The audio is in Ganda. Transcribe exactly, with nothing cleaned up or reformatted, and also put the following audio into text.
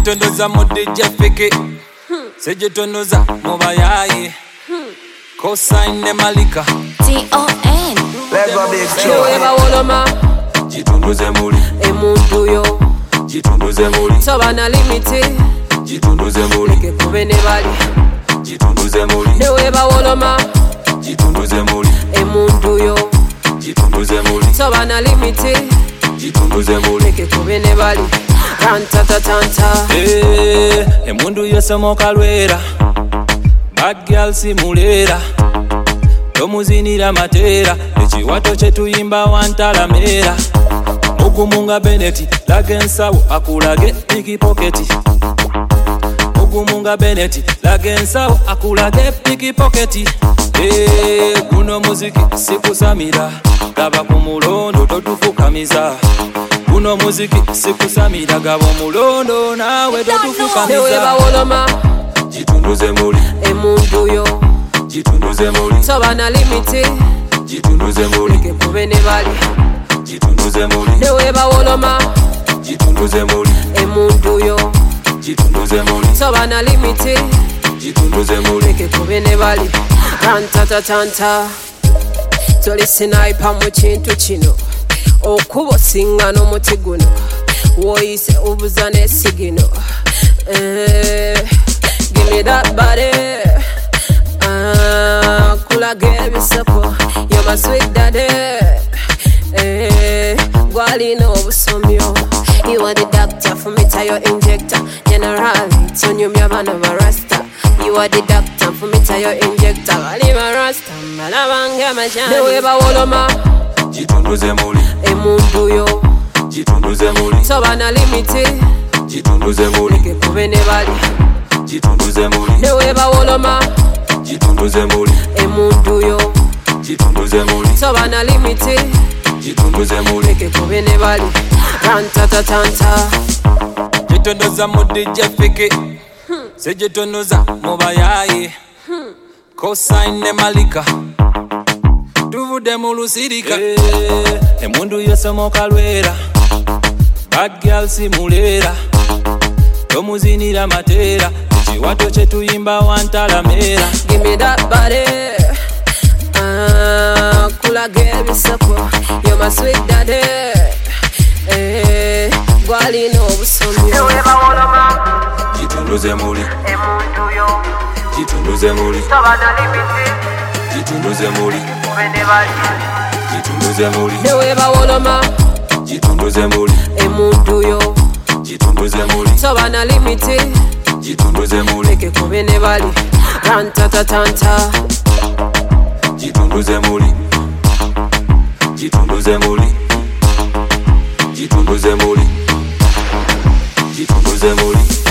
Jitondoza mu D J Fiki Sejitondoza mu bayaye Cosign ne Malika T O N Lego Big Show Neweba woloma Jitunduze muli emuntu yo Jitunduze muli Soba na limiti Jitunduze muli Leke kube ne bali Jitunduze muli Neweba woloma Jitunduze muli emuntu yo Jitunduze muli Soba na limiti Jitunduze muli Leke kube ne bali Rantatatanta Eh, emundu yose mokalwera Bad girl simulera Tomuzinira matera Echiwato chetuyimba wantalamera Mugumunga Beneti Lagensawo akulage pikipoketi Mugumunga Beneti Lagensawo akulage pikipoketi Eh, guno muziki sikusamira Gaba kumulondo totufukamiza Guno muziki sikusamira Gaba mulondo nawe totufukamiza Neweba woloma Jitunduze muli emuntu yo Jitunduze muli Soba na limiti Jitunduze muli Leke kube ne bali Jitunduze muli Neweba woloma Jitunduze muli emuntu yo Jitunduze muli Soba na limiti Jitunduze muli Leke kube ne bali Rantatatanta Toli sniper mu kintu kino Okubo singano muti guno Woyise ubuza n'essigino eh, Give me that body ah, Kulage ebiseko You're my sweet daddy eh, Gwalina obusomyo You are the doctor for me to your injector Generally, tonyumya bana barasta You are the doctor for me to your injector Bali barasta, malabanga majani Neweba woloma Jitunduze muli emuntu yo Jitunduze muli Soba na limiti Jitunduze muli Leke kube ne bali Jitunduze muli Neweba woloma Jitunduze muli emuntu yo Jitunduze muli Soba na limiti Jitunduze muli Leke kube ne bali Rantatatanta Jitondoza mu D J Fiki Sejitondoza mu bayaye Cosign ne Malika Tuvude mu lusirika eh, emundu yose mokalwera Bad girl simulera Tomuzinira matera Echiwato chetuyimba wantalamera Give me that body ah, Kulage ebiseko You're my sweet daddy eh, Gwalina obusomyo Jitunduze muli emuntu yo Jitunduze muli Soba na limiti Jitunduze muli kube ne bali Jitunduze muli Neweba woloma Jitunduze muli emuntu yo Jitunduze muli Soba na limiti Jitunduze muli Leke kube ne bali Rantatatanta Jitunduze muli Jitunduze muli Jitunduze muli Jitunduze muli